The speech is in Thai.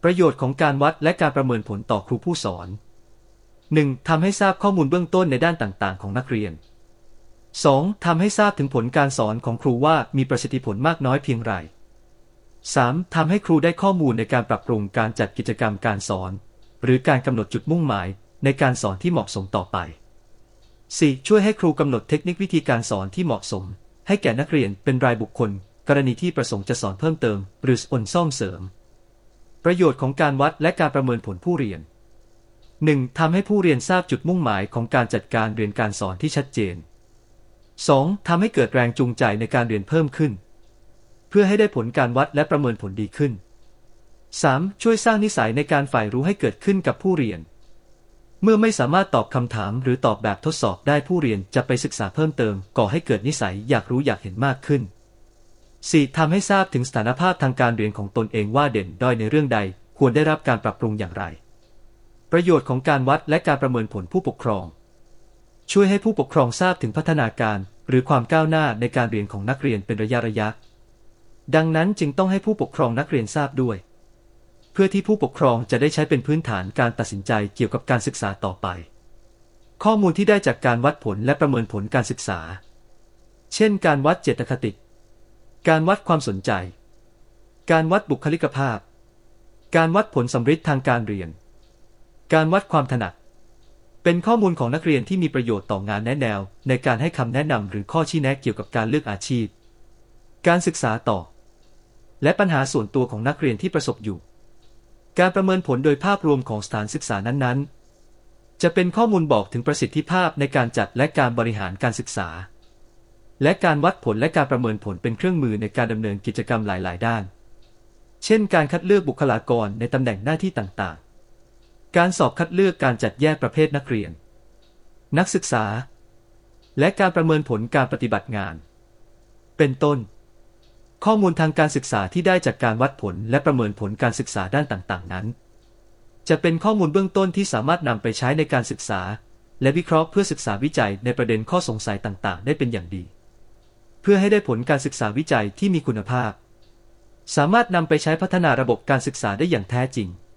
ประโยชน์ของการวัดและการประเมินผลต่อครูผู้สอน 1. ทำให้ทราบข้อมูลเบื้องต้นในด้านต่างๆของนักเรียน 2. ทำให้ทราบถึงผลการสอนของครูว่ามีประสิทธิผลมากน้อยเพียงไร 3. ทำให้ครูได้ข้อมูลในการปรับปรุงการจัดกิจกรรมการสอนหรือการกำหนดจุดมุ่งหมายในการสอนที่เหมาะสมต่อไป 4. ช่วยให้ครูกำหนดเทคนิควิธีการสอนที่เหมาะสมให้แก่นักเรียนเป็นรายบุคคลกรณีที่ประสงค์จะสอนเพิ่มเติมหรือซ่อมเสริมประโยชน์ของการวัดและการประเมินผลผู้เรียน 1. ทำให้ผู้เรียนทราบจุดมุ่งหมายของการจัดการเรียนการสอนที่ชัดเจน 2. ทำให้เกิดแรงจูงใจในการเรียนเพิ่มขึ้นเพื่อให้ได้ผลการวัดและประเมินผลดีขึ้น 3. ช่วยสร้างนิสัยในการใฝ่รู้ให้เกิดขึ้นกับผู้เรียนเมื่อไม่สามารถตอบคำถามหรือตอบแบบทดสอบได้ผู้เรียนจะไปศึกษาเพิ่มเติมก่อให้เกิดนิสัยอยากรู้อยากเห็นมากขึ้น 4. ทำให้ทราบถึงสถานภาพทางการเรียนของตนเองว่าเด่นด้อยในเรื่องใดควรได้รับการปรับปรุงอย่างไรประโยชน์ของการวัดและการประเมินผลผู้ปกครองช่วยให้ผู้ปกครองทราบถึงพัฒนาการหรือความก้าวหน้าในการเรียนของนักเรียนเป็นระยะดังนั้นจึงต้องให้ผู้ปกครองนักเรียนทราบด้วยเพื่อที่ผู้ปกครองจะได้ใช้เป็นพื้นฐานการตัดสินใจเกี่ยวกับการศึกษาต่อไปข้อมูลที่ได้จากการวัดผลและประเมินผลการศึกษาเช่นการวัดเจตคติการวัดความสนใจการวัดบุคลิกภาพการวัดผลสัมฤทธิ์ทางการเรียนการวัดความถนัดเป็นข้อมูลของนักเรียนที่มีประโยชน์ต่องานแนะแนวในการให้คำแนะนำหรือข้อชี้แนะเกี่ยวกับการเลือกอาชีพการศึกษาต่อและปัญหาส่วนตัวของนักเรียนที่ประสบอยู่การประเมินผลโดยภาพรวมของสถานศึกษานั้นๆจะเป็นข้อมูลบอกถึงประสิทธิภาพในการจัดและการบริหารการศึกษาและการวัดผลและการประเมินผลเป็นเครื่องมือในการดำเนินกิจกรรมหลายๆด้านเช่นการคัดเลือกบุคลากรในตำแหน่งหน้าที่ต่างๆการสอบคัดเลือกการจัดแยกประเภทนักเรียนนักศึกษาและการประเมินผลการปฏิบัติงานเป็นต้นข้อมูลทางการศึกษาที่ได้จากการวัดผลและประเมินผลการศึกษาด้านต่างๆนั้นจะเป็นข้อมูลเบื้องต้นที่สามารถนำไปใช้ในการศึกษาและวิเคราะห์เพื่อศึกษาวิจัยในประเด็นข้อสงสัยต่างๆได้เป็นอย่างดีเพื่อให้ได้ผลการศึกษาวิจัยที่มีคุณภาพสามารถนำไปใช้พัฒนาระบบการศึกษาได้อย่างแท้จริง